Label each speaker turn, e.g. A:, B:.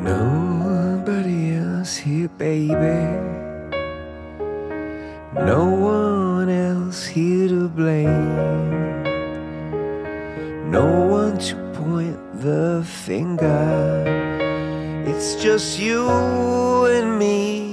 A: Nobody else here, baby. No one else here to blame. No one to point the finger. It's just you and me.